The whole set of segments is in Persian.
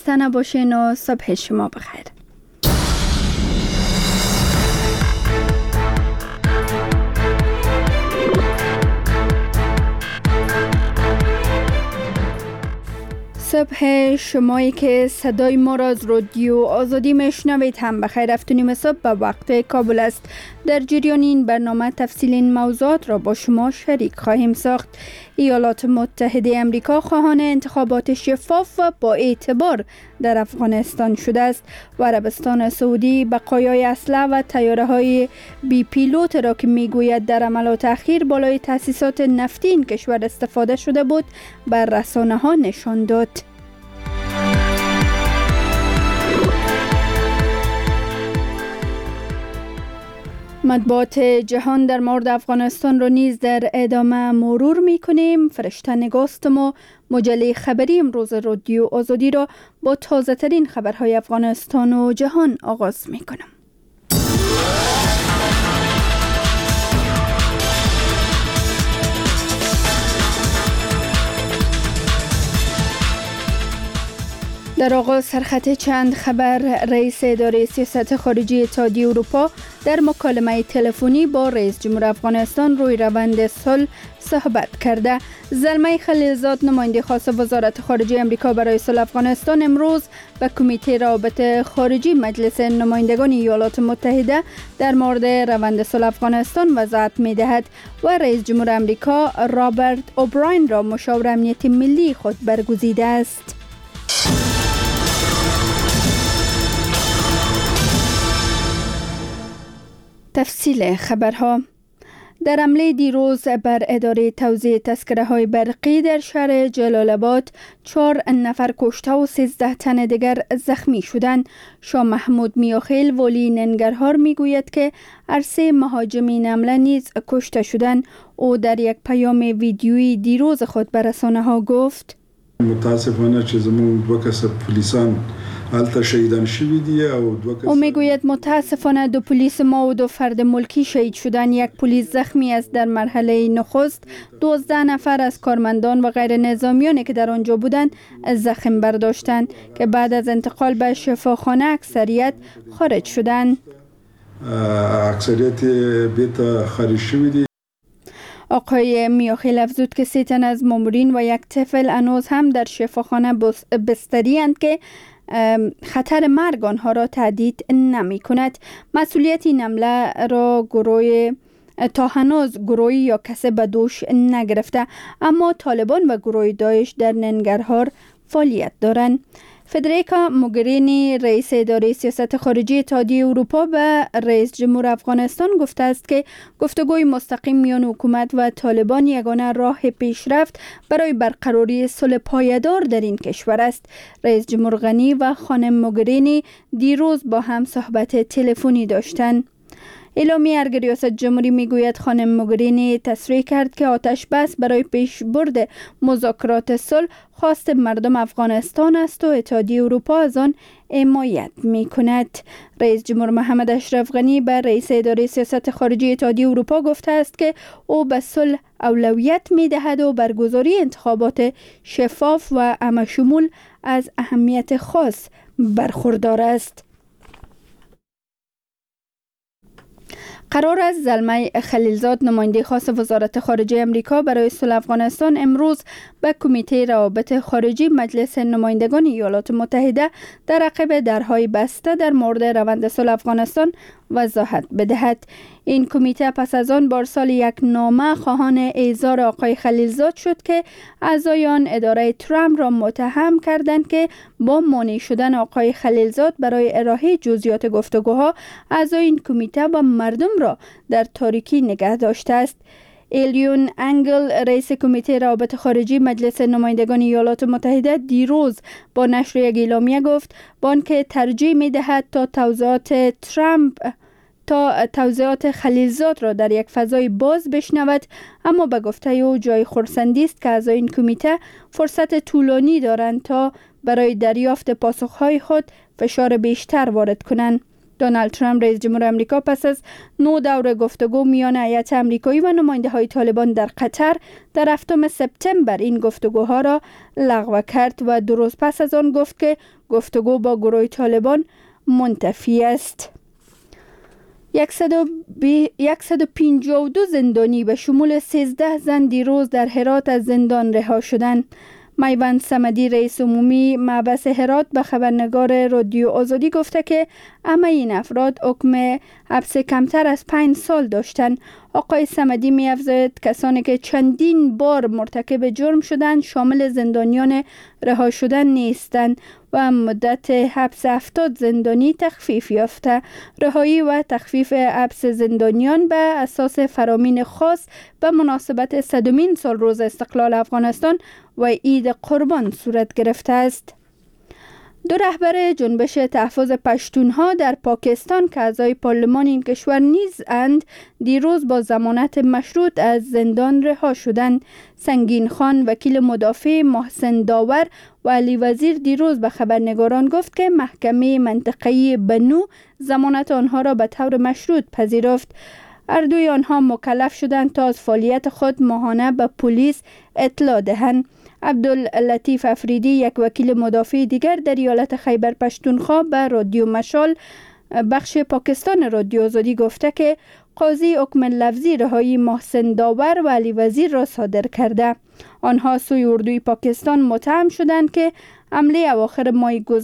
تنه باشین و صبح شما بخیر. صبح شمایی که صدای ما را از رادیو آزادی میشنوید هم بخیر. 7:30 صبح به وقت کابل است. در جریان این برنامه تفصیل این موضوعات را با شما شریک خواهیم ساخت. ایالات متحده آمریکا خواهان انتخابات شفاف و با اعتبار در افغانستان شده است و عربستان سعودی بقایای اسلحه و طیاره‌های بی پیلوت را که میگوید در عملیات اخیر بالای تأسیسات نفتی این کشور استفاده شده بود بر رسانه‌ها نشان داد. مطبوعات جهان در مورد افغانستان را نیز در ادامه مرور می کنیم. فرشته نگاستم و مجله خبری امروز رادیو آزادی را با تازه ترین خبرهای افغانستان و جهان آغاز می کنم. در آغاز سرخط چند خبر. رئیس اداره سیاست خارجی اتحادیه اروپا در مکالمه تلفنی با رئیس جمهور افغانستان روی روند صلح صحبت کرده. زلمه خلیلزاد نماینده خاص وزارت خارجه آمریکا برای صلح افغانستان امروز به کمیته روابط خارجی مجلس نمایندگان ایالات متحده در مورد روند صلح افغانستان وضاحت می‌دهد و رئیس جمهور آمریکا رابرت اوبراین را مشاور امنیت ملی خود برگزیده است. تفصیل خبرها. در حمله دیروز بر اداره توزیع تذکره‌های برقی در شهر جلال آباد 4 نفر کشته و 13 تن دیگر زخمی شدند. شاه محمود میاخیل ولی ننگرهار میگوید که عرصه مهاجمین حمله نیز کشته شدند. او در یک پیام ویدیویی دیروز خود به رسانه‌ها گفت: متاسفانه چې زموږ 2 کس پولیسان حالت شهیدان شوی دی او 2 کس. او میگوید متاسفانه 2 پلیس ما و 2 فرد ملکی شهید شدند. 1 پلیس زخمی است. در مرحله نخست 12 نفر از کارمندان و غیر نظامیانی که در آنجا بودند زخم برداشتند که بعد از انتقال به شفاخانه اکثریت خارج شدند. اکثریت بیت خارج شوی دی. آقای میاخیل افزود که 3 تن از مامورین و 1 طفل هنوز هم در شفاخانه بستری اند که خطر مرگ آنها را تهدید نمی کند. مسئولیت این حمله را تا هنوز گروهی یا کسی به دوش نگرفته، اما طالبان و گروه داعش در ننگرهار فعالیت دارند. فدریکا موگرینی رئیس اداره سیاست خارجی اتحادیه اروپا به رئیس جمهور افغانستان گفته است که گفتگوی مستقیم میان حکومت و طالبان یگانه راه پیشرفت برای برقراری صلح پایدار در این کشور است. رئیس جمهور غنی و خانم موگرینی دیروز با هم صحبت تلفنی داشتند. اعلامیه ارگ ریاست جمهوری میگوید خانم موگرینی تصریح کرد که آتش بس برای پیشبرد مذاکرات صلح خواست مردم افغانستان است و اتحادیه اروپا از آن حمایت میکند. رئیس جمهور محمد اشرف غنی به رئیس اداره سیاست خارجی اتحادیه اروپا گفته است که او به صلح اولویت میدهد و برگزاری انتخابات شفاف و همشمول از اهمیت خاص برخوردار است. قرار است زلمه خلیلزاد نماینده خاص وزارت خارجه آمریکا برای صلح افغانستان امروز به کمیته روابط خارجی مجلس نمایندگان ایالات متحده در عقب درهای بسته در مورد روند صلح افغانستان وضاحت بدهد. این کمیته پس از آن بارسال یک نامه خواهان اعزار آقای خلیلزاد شد که اعضای آن اداره ترامپ را متهم کردند که با مانع شدن آقای خلیلزاد برای ارائه جزئیات گفتگوها اعضای این کمیته و مردم را در تاریکی نگه داشته است. ایلیون انگل رئیس کمیته روابط خارجی مجلس نمایندگان ایالات متحده دیروز با نشر یک اعلامیه گفت بانک ترجیح می‌دهد تا توضیحات خلیلزاد را در یک فضای باز بشنود، اما به گفته او جای خرسندی است که اعضای این کمیته فرصت طولانی دارند تا برای دریافت پاسخهای خود فشار بیشتر وارد کنند. دونالد ترامپ رئیس جمهور آمریکا پس از 9 دور گفتگو میان هیئت آمریکایی و نماینده‌های طالبان در قطر در 7 سپتامبر این گفتگوها را لغو کرد و 2 روز پس از آن گفت که گفتگو با گروه طالبان منتفی است. 152 زندانی به شمول 13 زن دیروز در هرات از زندان رها شدند. میوند صمدی رئیس عمومی محبس هرات به خبرنگار رادیو آزادی گفته که همه این افراد حکم حبس کمتر از 5 سال داشتند. آقای صمدی می افزاید کسانی که چندین بار مرتکب جرم شدند شامل زندانیان رها شدن نیستند و مدت حبس 70 زندانی تخفیف یافته. رهایی و تخفیف حبس زندانیان به اساس فرامین خاص به مناسبت 100مین سالروز استقلال افغانستان و عید قربان صورت گرفته است. 2 رهبر جنبش تحفظ پشتونها در پاکستان که اعضای پارلمان این کشور نیز اند دیروز با ضمانت مشروط از زندان رها شدند. سنگین خان وکیل مدافع محسن داور و علی وزیر دیروز به خبرنگاران گفت که محکمه منطقه‌ای بنو ضمانت آنها را به طور مشروط پذیرفت. هر دوی آنها مکلف شدند تا از فعالیت خود ماهانه به پلیس اطلاع دهند. عبداللطیف افریدی یک وکیل مدافع دیگر در ایالت خیبر پشتونخوا به رادیو مشال بخش پاکستان رادیو آزادی گفته که قاضی حکم لفظی رهایی محسن داور و علی وزیر را صادر کرده. آنها سوی اردوی پاکستان متهم شدند که حمله اواخر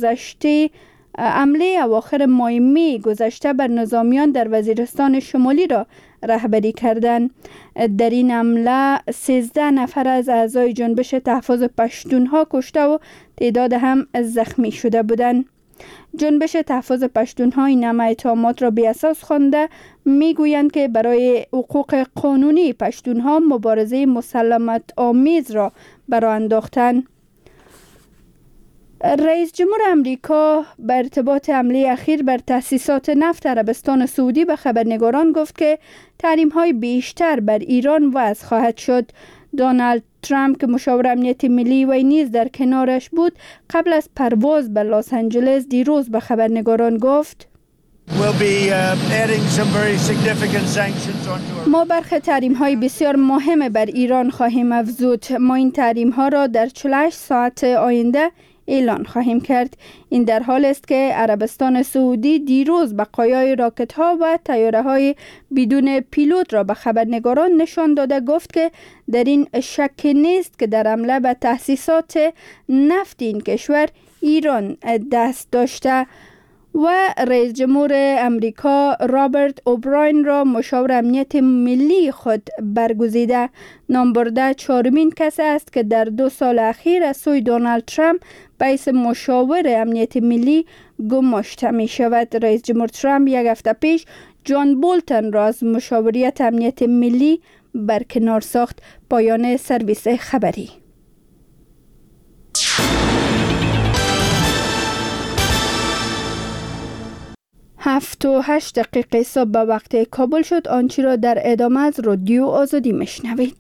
ماه می گذشته بر نظامیان در وزیرستان شمالی را رهبری کردند. در این حمله 13 نفر از اعضای جنبش تحفظ پشتونها کشته و تعداد هم زخمی شده بودند. جنبش تحفظ پشتونها این همه اتهامات را بی اساس خوانده میگویند که برای حقوق قانونی پشتونها مبارزه مسالمت آمیز را برآ انداختند. رئیس جمهور آمریکا به ارتباط حمله اخیر بر تأسیسات نفت عربستان سعودی به خبرنگاران گفت که تحریم‌های بیشتر بر ایران وضع خواهد شد. دونالد ترامپ که مشاور امنیت ملی و نیز در کنارش بود قبل از پرواز به لس آنجلس دیروز به خبرنگاران گفت ما برخی تحریم‌های بسیار مهم بر ایران خواهیم افزود. ما این تحریم‌ها را در 48 ساعت آینده اعلان خواهیم کرد. این در حال است که عربستان سعودی دیروز بقایای راکت‌ها و طیاره‌های بدون پیلوت را به خبرنگاران نشان داده گفت که در این شک نیست که در حمله به تأسیسات نفت این کشور ایران دست داشته. و رئیس جمهور امریکا رابرت اوبراین را مشاور امنیت ملی خود برگزیده. نامبرده 4مین کس است که در 2 سال اخیر از سوی دونالد ترامپ به حیث مشاور امنیت ملی گماشته می شود. رئیس جمهور ترامپ 1 هفته پیش جان بولتن را از مشاوریت امنیت ملی برکنار ساخت. پایان سرویس خبری. 7:08 صبح به وقت کابل شد. آنچه را در ادامه از رادیو آزادی میشنوید.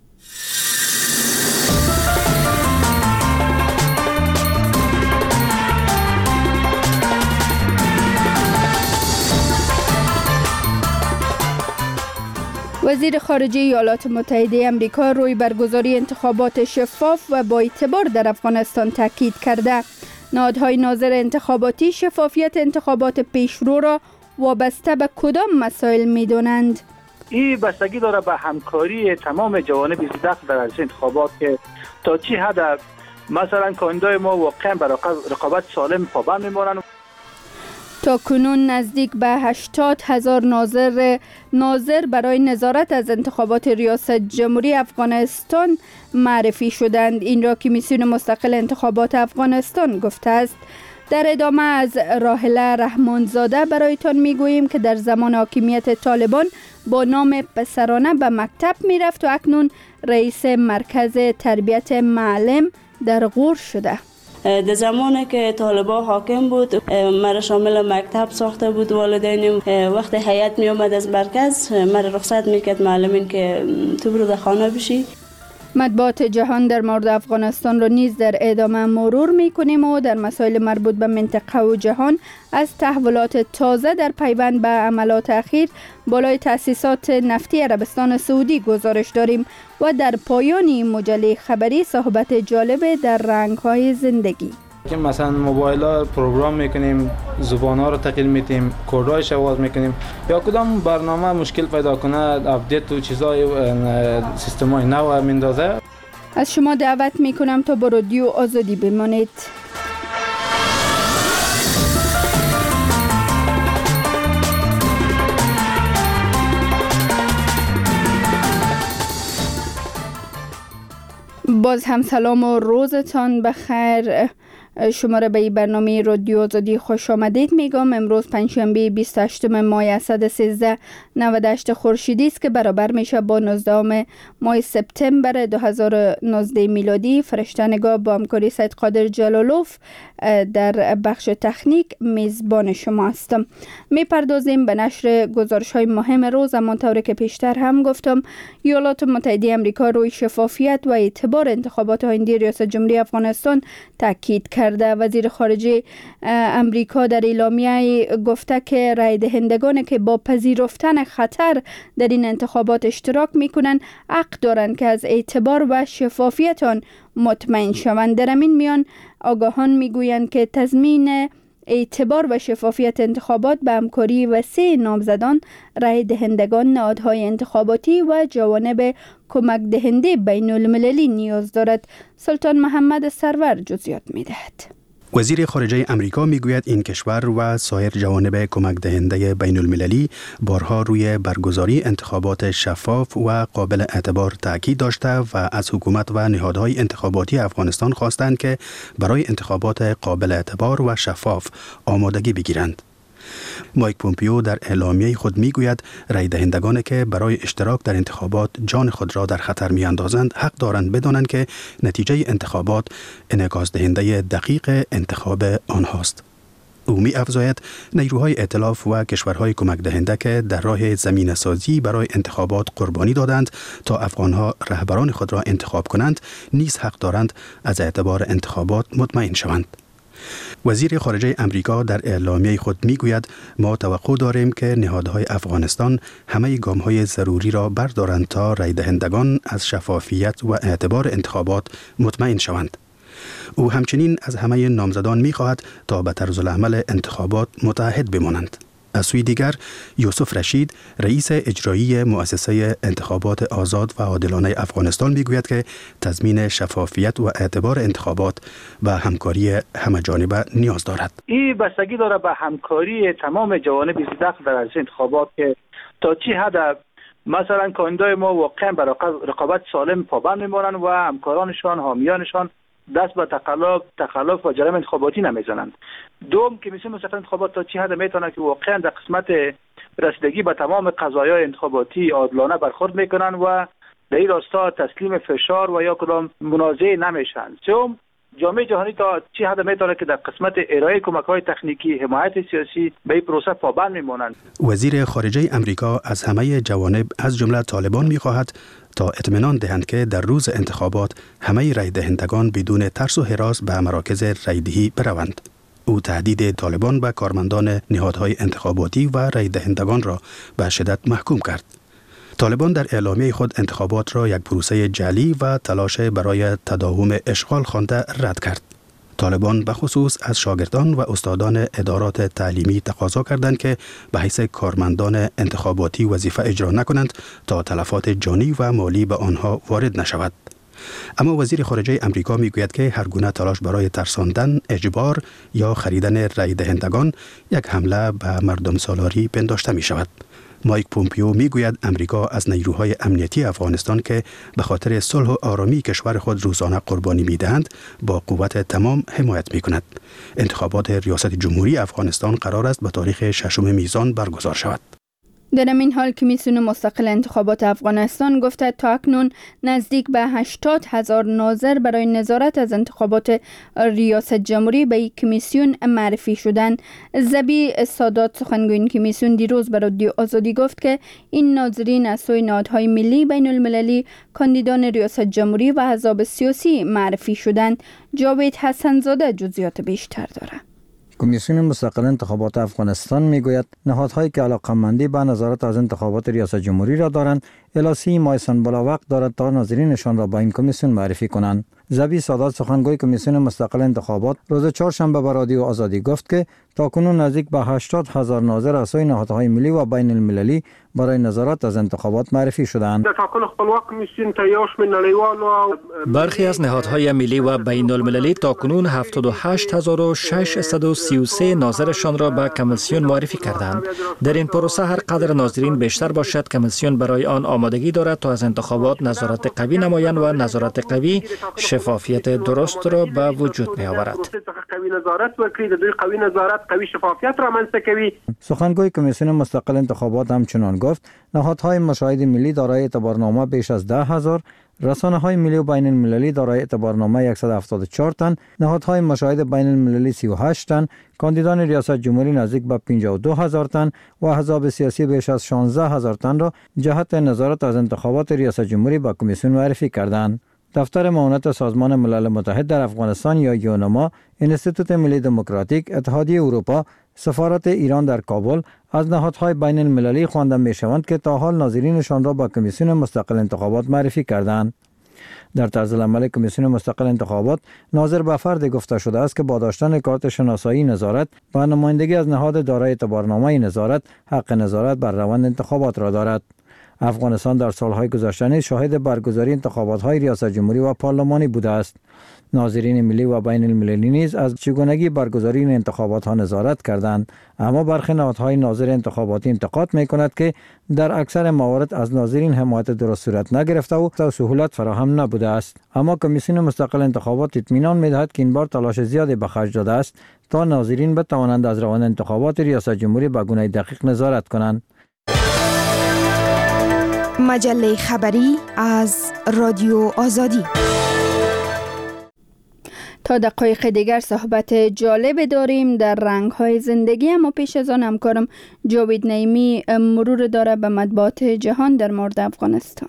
وزیر خارجه ایالات متحده آمریکا روی برگزاری انتخابات شفاف و با اعتبار در افغانستان تاکید کرده. نهادهای ناظر انتخاباتی شفافیت انتخابات پیشرو را وابسته به کدام مسائل می‌دانند؟ این بستگی داره به همکاری تمام جوانب دست در عرصه انتخابات که تا چی حد مثلا کاندیدای ما واقعا بر رقابت سالم پابند میمونن. تا کنون نزدیک به 80,000 ناظر برای نظارت از انتخابات ریاست جمهوری افغانستان معرفی شدند. این را کمیسیون مستقل انتخابات افغانستان گفته است. در ادامه از راحله رحمانزاده برایتان میگوییم که در زمان حاکمیت طالبان با نام پسرانه به مکتب میرفت و اکنون رئیس مرکز تربیت معلم در غور شده. در زمانی که طالبان حاکم بود مرا شامل مکتب ساخته بود. والدینم وقتی هیئت می آمد از مرکز مرا رخصت میکرد معلمین که تو برو در خانه بشی. مطبوعات جهان در مورد افغانستان را نیز در ادامه مرور می‌کنیم و در مسائل مربوط به منطقه و جهان از تحولات تازه در پیوند به عملیات اخیر بالای تأسیسات نفتی عربستان سعودی گزارش داریم و در پایان این مجله خبری صحبت جالب در رنگ‌های زندگی. که مثلا موبایل ها پروگرام میکنیم، زبان ها رو تغییر میدیم، کدایش آواز میکنیم، یا کدام برنامه مشکل پیدا کنه اپدیت و چیزای سیستم های نو میندازه. از شما دعوت میکنم تا با رادیو آزادی بمانید. باز هم سلام و روزتان بخیر. شما را به این برنامه رادیو آزادی خوش آمدید میگم. امروز پنجشنبه 28 ماه اسد 1398 خورشیدی است که برابر میشه با 19 ماه سپتامبر 2019 میلادی. فرشته نگاه با همکاری سید قادر جلالوف در بخش تکنیک میزبان شما هستم. میپردازیم به نشر گزارش های مهم روز. همانطور که پیشتر هم گفتم، ایالات متحده آمریکا روی شفافیت و اعتبار انتخابات آینده ریاست جمهوری افغانستان تاکید کرده. وزیر خارجه امریکا در اعلامیه گفته که رای دهندگان که با پذیرفتن خطر در این انتخابات اشتراک میکنند حق دارند که از اعتبار و شفافیت آن مطمئن شوند. در این میان آگاهان میگویند که تضمین اعتبار و شفافیت انتخابات به همکاری وسیع نامزدان، رای دهندگان، نهادهای انتخاباتی و جوانب کمک دهنده بین المللی نیاز دارد. سلطان محمد سرور جزئیات میدهد. وزیر خارجه امریکا میگوید این کشور و سایر جوانب کمک دهنده بین المللی بارها روی برگزاری انتخابات شفاف و قابل اعتبار تاکید داشته و از حکومت و نهادهای انتخاباتی افغانستان خواستند که برای انتخابات قابل اعتبار و شفاف آمادگی بگیرند. مایک پومپیو در اعلامیه خود میگوید رای دهندگانی که برای اشتراک در انتخابات جان خود را در خطر میاندازند حق دارند بدانند که نتیجه انتخابات انعکاس دهنده دقیق انتخاب آنهاست. او می افزاید نیروهای ائتلاف و کشورهای کمک دهنده که در راه زمینه سازی برای انتخابات قربانی دادند تا افغانها رهبران خود را انتخاب کنند نیز حق دارند از اعتبار انتخابات مطمئن شوند. وزیر خارجه امریکا در اعلامیه خود میگوید ما توقع داریم که نهادهای افغانستان همه گام‌های ضروری را بردارند تا رای دهندگان از شفافیت و اعتبار انتخابات مطمئن شوند. او همچنین از همه نامزدان می‌خواهد تا به طرزالعمل انتخابات متعهد بمانند. از سوی دیگر یوسف رشید رئیس اجرایی مؤسسه انتخابات آزاد و عادلانه افغانستان میگوید که تضمین شفافیت و اعتبار انتخابات و همکاری همه‌جانبه نیاز دارد. این بستگی داره به همکاری تمام جوانب داخل در عرصه انتخابات که تا چه حد مثلا کاندیدای ما واقعا برای رقابت سالم پابند میمونن و همکارانشان، حامیانشان دست به تخلف و جرم انتخاباتی نمیزنند. دوم که میشه مثلا انتخابات تا چه حد میتونه که واقعا در قسمت رسیدگی به تمام قضایای انتخاباتی عادلانه برخورد میکنن و در این راستا تسلیم فشار و یا کدام منازعه نمیشن. سوم جامعه جهانی تا چه حد میتونه که در قسمت ارائه کمک‌های تکنیکی، حمایت سیاسی به این پروسه پابند میمونند. وزیر خارجه امریکا از همه جوانب از جمله طالبان میخواهد تا اطمینان دهند که در روز انتخابات همه رای دهندگان بدون ترس و هراس به مراکز رایدهی بروند. او تهدید طالبان به کارمندان نهادهای انتخاباتی و رای دهندگان را به شدت محکوم کرد. طالبان در اعلامیه خود انتخابات را یک پروسه جعلی و تلاش برای تداوم اشغال خوانده رد کرد. طالبان به خصوص از شاگردان و استادان ادارات تعلیمی تقاضا کردند که به حیث کارمندان انتخاباتی وظیفه اجرا نکنند تا تلفات جانی و مالی به آنها وارد نشود. اما وزیر خارجه امریکا میگوید که هر گونه تلاش برای ترساندن، اجبار یا خریدن رای دهندگان یک حمله به مردم سالاری پنداشته می شود. مایک پومپیو میگوید امریکا از نیروهای امنیتی افغانستان که به خاطر صلح و آرامی کشور خود روزانه قربانی میدهند با قوت تمام حمایت میکند. انتخابات ریاست جمهوری افغانستان قرار است به تاریخ 6 میزان برگزار شود. در این حال کمیسیون مستقل انتخابات افغانستان گفته تا اکنون نزدیک به 80,000 ناظر برای نظارت از انتخابات ریاست جمهوری به این کمیسیون معرفی شدند. زبی سادات سخنگوی این کمیسیون دیروز به رادیو آزادی گفت که این ناظرین از سوی نهادهای ملی بین المللی کاندیدان ریاست جمهوری و احزاب سیاسی معرفی شدند. جاوید حسن‌زاده جزئیات بیشتر دارد. کمیسیون مستقل انتخابات افغانستان میگوید نهادهایی که علاقه‌مندی به نظارت از انتخابات ریاست جمهوری را دارند الی 30 ماه بلاوقت دارد تا ناظرینشان را به این کمیسیون معرفی کنند. زبی سادات سخنگوی کمیسیون مستقل انتخابات روز چهارشنبه به رادیو آزادی گفت که تاکنون نزدیک به 80,000 ناظر از سوی نهادهای ملی و بین المللی برای نظارت از انتخابات معرفی شدند. برخی از نهادهای ملی و بین المللی تاکنون 78,633 ناظرشان را به کمیسیون معرفی کردند. در این پروسه هر قدر ناظرین بیشتر باشد کمیسیون برای آن آمادگی دارد تا از انتخابات نظارت قوی نمایند و نظارت قوی شفافیت درست را به وجود می آورد. سخنگوی کمیسیون مستقل انتخابات همچنان گفت نهادهای مشاهد ملی دارای اعتبارنامه بیش از 10,000، رسانه‌های ملی و بین المللی دارای اعتبارنامه 174 تن، نهادهای مشاهد بین المللی 38 تن، کاندیدان ریاست جمهوری نزدیک به 52,000 تن و احزاب سیاسی بیش از 16,000 تن را جهت نظارت از انتخابات ریاست جمهوری به کمیسیون معرفی کردند. دفتر معاونت سازمان ملل متحد در افغانستان یا یونما، انستیتوت ملی دموکراتیک، اتحادیه اروپا، سفارت ایران در کابل از نهادهای بین المللی خوانده می شوند که تا حال ناظرینشان را با کمیسیون مستقل انتخابات معرفی کردند. در طرز عمل کمیسیون مستقل انتخابات ناظر به فرد گفته شده است که با داشتن کارت شناسایی نظارت و نمایندگی از نهاد دارای اعتبارنامه نظارت حق نظارت بر روند انتخابات را دارد. افغانستان در سالهای گذشته شاهد برگزاری انتخابات‌های ریاست جمهوری و پارلمانی بوده است. ناظرین ملی و بین المللی نیز از چگونگی برگزاری این انتخابات‌ها نظارت کردند، اما برخی نهادهای ناظر انتخاباتی انتقاد می‌کند که در اکثر موارد از ناظرین حمایت درست صورت نگرفته و سهولت فراهم نبوده است. اما کمیسیون مستقل انتخابات اطمینان می‌دهد که این بار تلاش زیادی به خرج داده است تا ناظرین بتوانند از روند انتخابات ریاست جمهوری به گونه دقیق نظارت کنند. مجله خبری از رادیو آزادی. تا دقایق دیگر صحبت جالب داریم در رنگ‌های زندگی، اما پیش از آن همکارم جاوید نعیمی مرور داره به مطبوعات جهان در مورد افغانستان.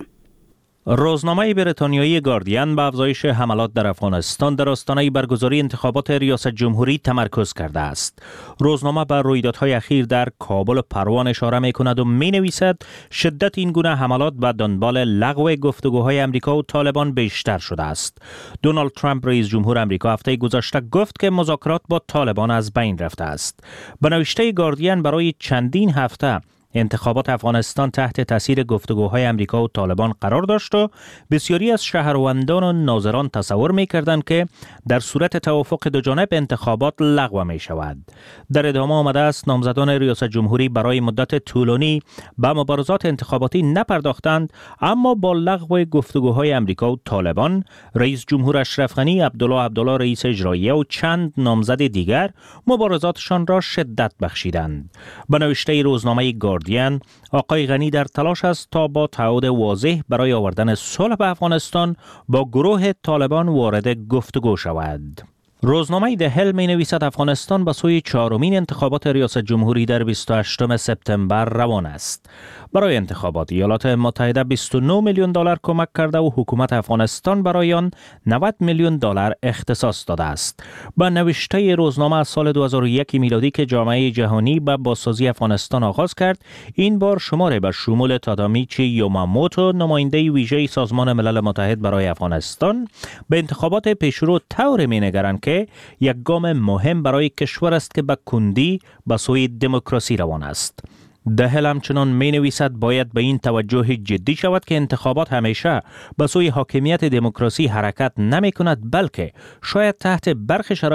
روزنامه بریتانیایی گاردین به افزایش حملات در افغانستان در آستانه برگزاری انتخابات ریاست جمهوری تمرکز کرده است. روزنامه به رویدادهای اخیر در کابل و پروان اشاره می‌کند و می‌نویسد شدت این گونه حملات به دنبال لغو گفتگوهای امریکا و طالبان بیشتر شده است. دونالد ترامپ رئیس جمهور امریکا هفته گذشته گفت که مذاکرات با طالبان از بین رفته است. به نوشته گاردین برای چندین هفته انتخابات افغانستان تحت تاثیر گفتگوهای امریکا و طالبان قرار داشت و بسیاری از شهروندان و ناظران تصور می‌کردند که در صورت توافق دو جانب انتخابات لغو می‌شود. در ادامه آمده است نامزدان ریاست جمهوری برای مدت طولانی به مبارزات انتخاباتی نپرداختند، اما با لغو گفتگوهای امریکا و طالبان رئیس جمهور اشرف غنی، عبدالله رئیس اجراییه و چند نامزد دیگر مبارزاتشان را شدت بخشیدند. به نوشته روزنامه گاردین آقای غنی در تلاش است تا با تعهد واضح برای آوردن صلح به افغانستان با گروه طالبان وارد گفتگو شود. روزنامه ده هل می نویسد افغانستان به سوی چهارمین انتخابات ریاست جمهوری در 28 سپتامبر روان است. برای انتخابات ایالات متحده 29 میلیون دلار کمک کرده و حکومت افغانستان برای آن 90 میلیون دلار اختصاص داده است. با نوشته روزنامه از سال 2001 میلادی که جامعه جهانی با بازسازی افغانستان آغاز کرد، این بار شماره به شمول تادامیچی یوماموتو، نماینده ویژه سازمان ملل متحد برای افغانستان، به انتخابات پیشرو طور می‌نگرند که یک گام مهم برای کشور است که به کندی به سوی دموکراسی روان است. ده هل همچنان می نویسد باید به این توجه جدی شود که انتخابات همیشه به سوی حاکمیت دموکراسی حرکت نمی کند، بلکه شاید تحت برخی شرایط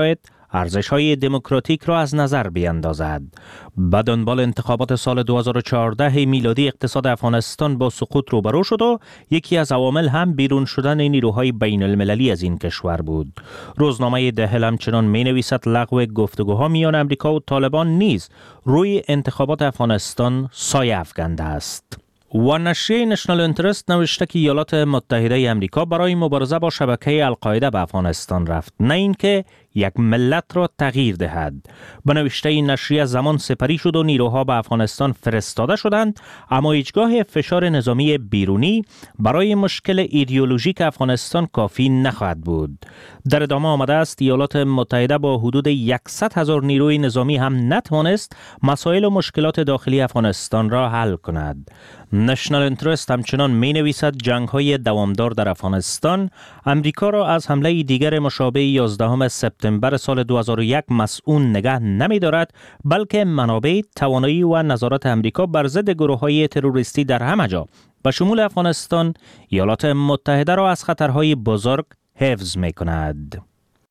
ارزش‌های دموکراتیک را از نظر بیندازد. به دنبال انتخابات سال 2014 میلادی اقتصاد افغانستان با سقوط روبرو شد و یکی از عوامل هم بیرون شدن نیروهای بین المللی از این کشور بود. روزنامه دهل همچنان می‌نویسد لغو گفتگوها میان امریکا و طالبان نیز روی انتخابات افغانستان سایه افکنده است. و نشریه نشنال انترست نوشته که ایالات متحده امریکا برای مبارزه با شبکه القاعده به افغانستان رفت، نه اینکه یک ملت را تغییر دهد. به نوشته این نشریه زمان سپری شد و نیروها به افغانستان فرستاده شدند، اما هیچگاه فشار نظامی بیرونی برای مشکل ایدئولوژیک افغانستان کافی نخواهد بود. در ادامه آمده است ایالات متحده با حدود 100,000 نیروی نظامی هم نتوانست مسائل و مشکلات داخلی افغانستان را حل کند. نشنال انترست همچنان می نویسد جنگ‌های دوامدار در افغانستان امریکا را از حمله دیگر مشابه 11 سپتامبر سال 2001 مسئول نگه نمی دارد، بلکه منابع، توانایی و نظارت امریکا بر ضد گروه‌های تروریستی در همه جا به شمول افغانستان ایالات متحده را از خطرهای بزرگ حفظ می کند.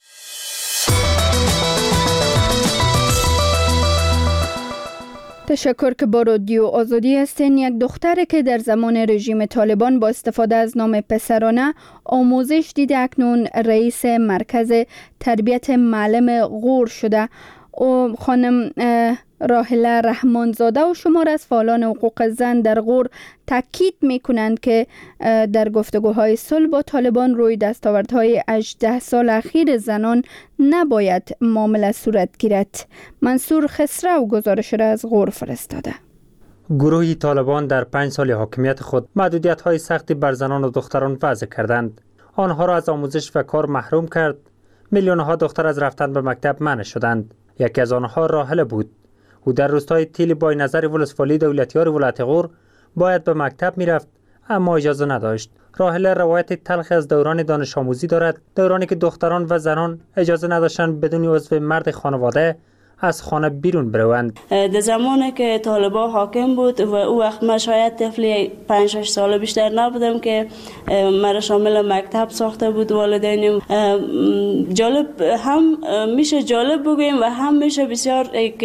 تشکر که با رادیو آزادی هستین. یک دختر که در زمان رژیم طالبان با استفاده از نام پسرانه آموزش دیده اکنون رئیس مرکز تربیت معلم غور شده. و خانم راحله رحمانزاده و شمار از فعالان حقوق زن در غور تاکید می‌کنند که در گفتگوهای صلح با طالبان روی دستاوردهای 18 سال اخیر زنان نباید معامله صورت گیرد. منصور خسرو گزارش را از غور فرستاده. گروه طالبان در 5 سال حاکمیت خود محدودیت‌های سختی بر زنان و دختران وضع کردند. آنها را از آموزش و کار محروم کرد. میلیون‌ها دختر از رفتن به مکتب منع شدند. یکی از آنها راحله بود. او در روستای تیل بای نظر ولسوالی دولتیار ولایت غور باید به مکتب میرفت، اما اجازه نداشت. راحله روایت تلخ از دوران دانش آموزی دارد، دورانی که دختران و زنان اجازه نداشتند بدون عضو مرد خانواده از خانه بیرون بروند. در زمانی که طالبان حاکم بود و او وقت من شاید طفل 5-6 ساله بیشتر نبودم که مرا شامل مکتب ساخته بود والدینم. جالب هم میشه جالب بگویم و هم میشه بسیار یک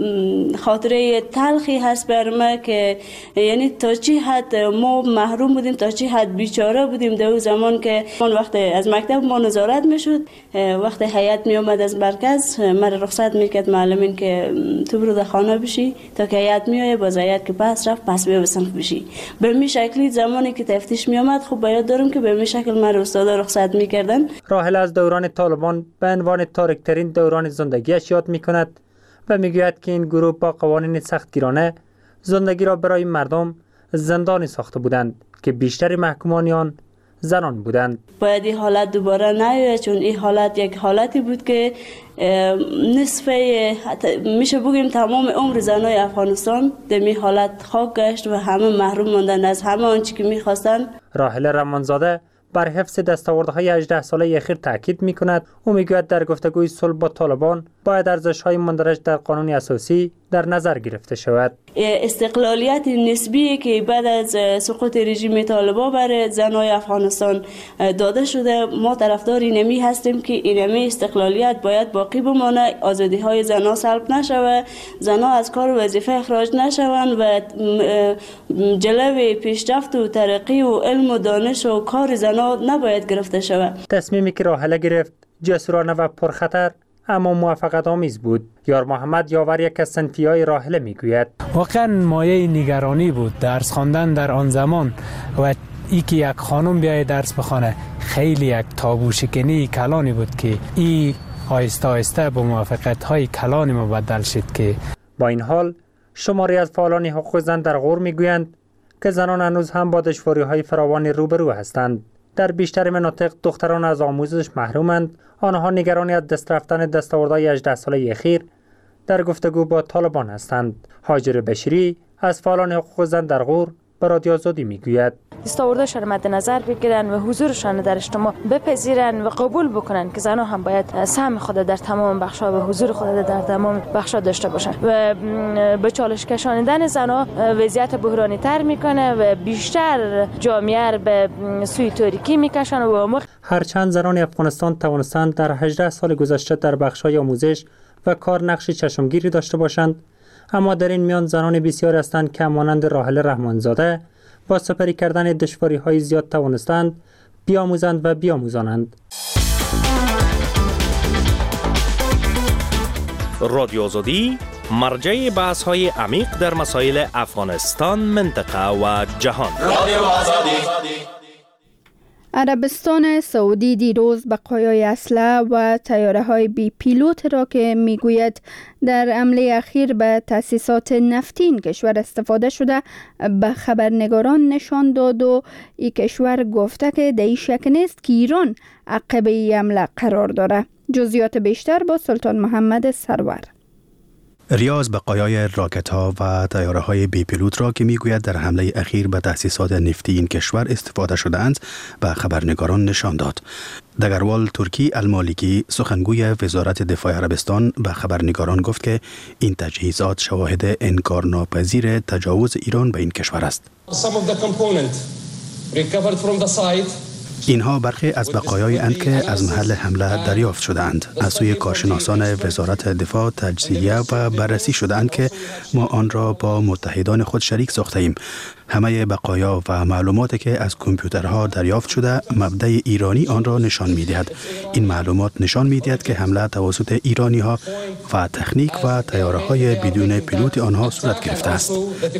خاطره تلخی هست بر ما که یعنی تا چی حد ما محروم بودیم، تا چی حد بیچاره بودیم در اون زمان که وقت از مکتب ما نظارت میشد، وقت هیئت می اومد از مرکز مرا رخصت میکرد معلمین که تو برو در خانه بشی تا که هیئت میایه، باز هیئت که پس رفت پس بیا به صنف بشی. به این شکلی زمانی که تفتیش می اومد خب باید دارم که به این شکل من استادا رخصت میکردن. راحله از دوران طالبان به عنوان تاریک‌ترین دوران زندگیش یاد میکند و میگوید که این گروه با قوانین سختگیرانه زندگی را برای مردم زندانی ساخته بودند که بیشتر محکومان آن زنان بودند. باید این حالت دوباره نیاید، چون این حالت یک حالتی بود که نصفه میشه بگیم تمام عمر زنای افغانستان در این حالت خاک گشت و همه محروم ماندن از همه آنچه که میخواستن. راحله رحمانزاده بر حفظ دستاوردهای 18 ساله اخیر تاکید میکند. او میگوید در گفتگوی صلح با طالبان باید ارزش‌های مندرج در قانون اساسی در نظر گرفته شود. استقلالیت نسبی که بعد از سقوط رژیم طالبان بر زنای افغانستان داده شده، ما طرفدار اینمی هستیم که اینمی استقلالیت باید باقی بمانه، آزادی‌های زنان سلب نشود، زنان از کار و وظیفه اخراج نشوند و جلوه پیشرفت و ترقی و علم و دانش و کار زنان نباید گرفته شود. تصمیمی که راحله گرفت جسورانه و پرخطر اما موفقیت آمیز بود. یار محمد یاور یک از صنفیای راحله میگوید واقعا مایه نگرانی بود درس خواندن در آن زمان و ای که یک خانم بیاید درس بخونه خیلی یک تابو شکنی کلانی بود که ای آهسته آهسته با موفقیت های کلانی مبدل شد. که با این حال شماری از فعالان حقوق زن در غور میگویند که زنان هنوز هم با دشواری‌های فراوانی روبرو هستند. در بیشتر مناطق دختران از آموزش محرومند. آنها نگرانی از دست رفتن دستاوردهای 18 ساله اخیر در گفتگو با طالبان هستند. هاجر بشری از فعالان حقوق زن در غور به رادیو آزادی میگوید. دستاوردشان مد نظر بگیرن و حضورشان در اجتماع بپذیرن و قبول بکنن که زنها هم باید سهم خود در تمام بخش‌ها و حضور خود در تمام بخش‌ها داشته باشن و به چالش کشاندن زنها وضعیت بحرانی تر میکنه و بیشتر جامعه به سوی تاریکی میکشن و هرچند زنان افغانستان توانستند در 18 سال گذشته در بخش‌های آموزش و کار نقش چشمگیری داشته باشند، اما در این میان زنان بسیار هستند که مانند راحله رحمانزاده با سپری کردن دشواری‌های زیاد توانستند بیاموزند و بیاموزانند. رادیو آزادی مرجع بحث‌های عمیق در مسائل افغانستان، منطقه و جهان. رادیو آزادی. عربستان سعودی دیروز بقایای اسلحه و تیاره‌های بی پیلوت را که میگوید در حمله اخیر به تأسیسات نفتی این کشور استفاده شده به خبرنگاران نشان داد و این کشور گفته که در این شک نیست که ایران عقب این حمله قرار داره. جزئیات بیشتر با سلطان محمد سرور. ریاض بقایای راکت‌ها و طیاره‌های بی پیلوت را که میگوید در حمله اخیر به تأسیسات نفتی این کشور استفاده شده‌اند به خبرنگاران نشان داد. دگروال ترکی المالکی سخنگوی وزارت دفاع عربستان به خبرنگاران گفت که این تجهیزات شواهد انکارناپذیر تجاوز ایران به این کشور است. اینها برخی از بقایای اند که از محل حمله دریافت شدند. از سوی کارشناسان وزارت دفاع تجزیه و بررسی شدند که ما آن را با متحدان خود شریک ساخته ایم. همه بقایا و معلوماتی که از کامپیوترها دریافت شده مبدأ ایرانی آن را نشان می‌دهد. این معلومات نشان می‌دهد که حمله توسط ایرانی‌ها و تکنیک و طیاره‌های بدون پیلوت آنها صورت گرفته است.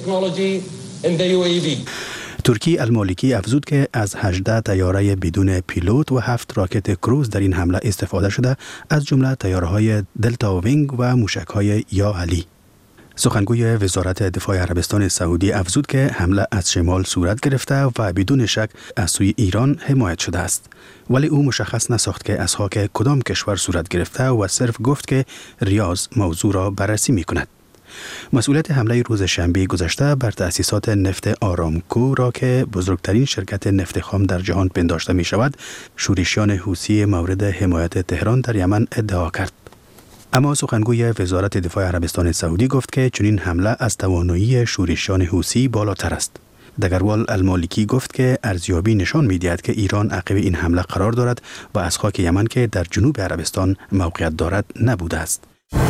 ترکی المالکی افزود که از 18 طیاره بدون پیلوت و 7 راکت کروز در این حمله استفاده شده، از جمله طیاره‌های دلتا وینگ و موشک‌های یا علی. سخنگوی وزارت دفاع عربستان سعودی افزود که حمله از شمال صورت گرفته و بدون شک از سوی ایران حمایت شده است، ولی او مشخص نساخت که از خاک کدام کشور صورت گرفته و صرف گفت که ریاض موضوع را بررسی می‌کند. مسئولیت حمله روز شنبه گذشته بر تأسیسات نفت آرامکو را که بزرگترین شرکت نفت خام در جهان پنداشته می شود، شورشیان حوثی مورد حمایت تهران در یمن ادعا کرد. اما سخنگوی وزارت دفاع عربستان سعودی گفت که چنین حمله از توانایی شورشیان حوثی بالاتر است. دگروال المالکی گفت که ارزیابی نشان می‌دهد که ایران عقب این حمله قرار دارد و از خاک یمن که در جنوب عربستان موقعیت دارد نبوده است.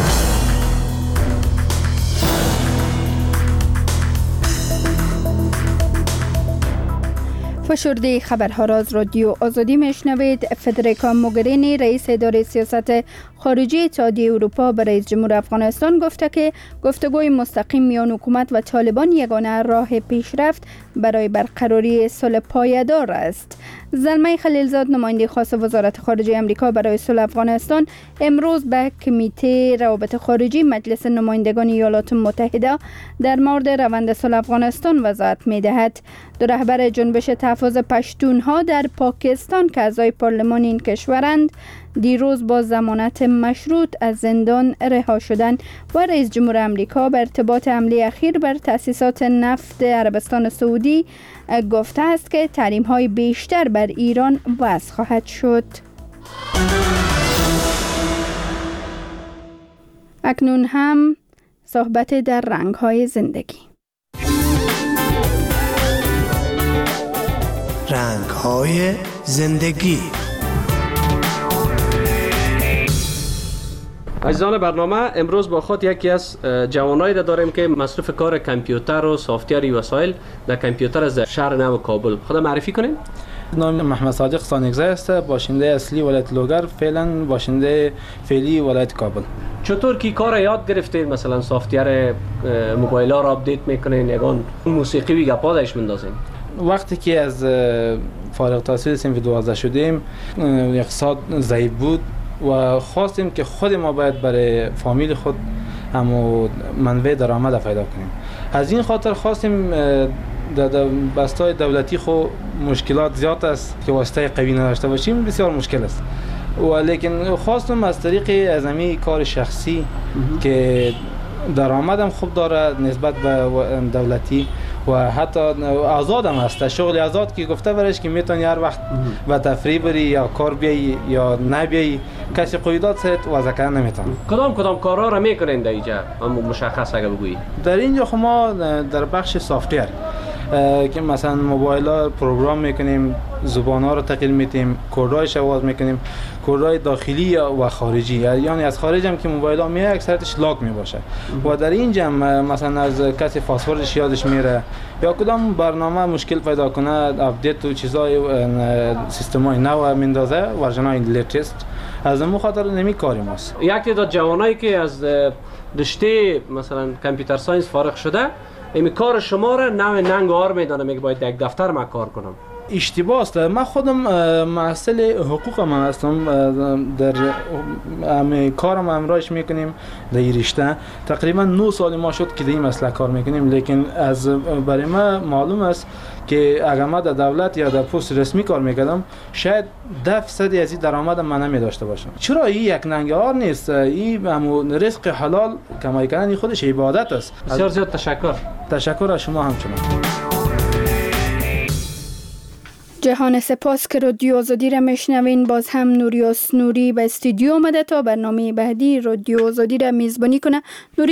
فشرده خبرها را از رادیو آزادی میشنوید. فدریکا موگرینی رئیس اداره سیاست خارجی اتحادیه اروپا به رئیس جمهور افغانستان گفته که گفتگوی مستقیم میان حکومت و طالبان یگانه راه پیشرفت برای برقراری صلح پایدار است. زلمه خلیلزاد نماینده خاص وزارت خارجه آمریکا برای صلح افغانستان امروز به کمیته روابط خارجی مجلس نمایندگان ایالات متحده در مورد روند صلح افغانستان وضاحت می‌دهد. دو رهبر جنبش تحفظ پشتونها در پاکستان که اعضای پارلمان این کشورند دیروز با ضمانت مشروط از زندان رها شدند و رئیس جمهور آمریکا به ارتباط حمله اخیر بر تأسیسات نفت عربستان سعودی گفته است که تحریم‌های بیشتر بر ایران وضع خواهد شد. اکنون هم صحبت در رنگ‌های زندگی. رنگ‌های زندگی. عزیزان برنامه، امروز با خود یکی از جوانایی را داریم که مصروف کار کامپیوتر و سافت‌ور وسایل در کامپیوتر از شهر نو کابل. خود معرفی کنیم. نام محمد صادق سانگزه است، باشنده اصلی ولایت لوگر، فعلا باشنده فعلی ولایت کابل. چطور کی کار یاد گرفتید؟ مثلا سافت‌ور موبایل ها را آپدیت میکنین، یگان موسیقی و گپا درش میندازین؟ وقتی که از فارغ التحصیل صنف 12 شدیم، اقتصاد ضعیف بود و خواستیم که خود ما باید برای فامیل خود همو منبع درآمد پیدا کنیم. از این خاطر خواستیم در بستای دولتی خو مشکلات زیاد است که واسطه قوی نداشته باشیم، بسیار مشکل است. ولیکن خواستم از طریق ازمی کار شخصی که درآمدم خوب داره نسبت به دولتی و حتی آزاد هم هست. شغل آزاد که گفته برش که میتونی هر وقت به تفریح بری یا کار بیایی یا نبیایی، کسی قیودات سرت وضع کردن نمیتونه. کدام کارها را میکنین در اینجا مشخص اگه بگویی؟ در اینجا خب ما در بخش سافت‌ویر که مثلا موبایل ها پروگرام میکنیم، زبان ها رو تقلیل میتیم، کدایش آواز میکنیم، کدای داخلی و خارجی، یعنی از خارج هم که موبایل ها میاد اکثرتش لاک میباشه و در اینجا مثلا از کسی پاسوردش یادش میره یا کدام برنامه مشکل پیدا کنه، اپدیت و چیزای سیستم های نو میندازه، ورژن های لیتست، از اون خاطر نمی کاری ماست. یک تعداد جوانایی که از رشته مثلا کامپیوتر ساینس فارغ شده، این کار شما را نوع ننگ و آر میدانه، میگه باید یک دفتر ما کار کنم. اشتباه است. من خودم محصل حقوق من هستم، در کارم امرایش میکنیم در این رشته. تقریبا 9 سال ما شد که در این مسئله کار میکنیم، لیکن از برای من معلوم است که اگر ما در دولت یا در پست رسمی کار میکردم شاید 10% از این درآمد من نمیداشته باشم. چرا این یک ننگار نیست؟ این همون رزق حلال کمای کردن خودش عبادت است. بسیار زیاد تشکر. تشکر از شما همچنان. جهان سپاس که رادیو آزادی را میشنوین. باز هم نوریاس نوری به استودیو آمده تا برنامه بعدی رادیو آزادی را میزبانی کنه. نوری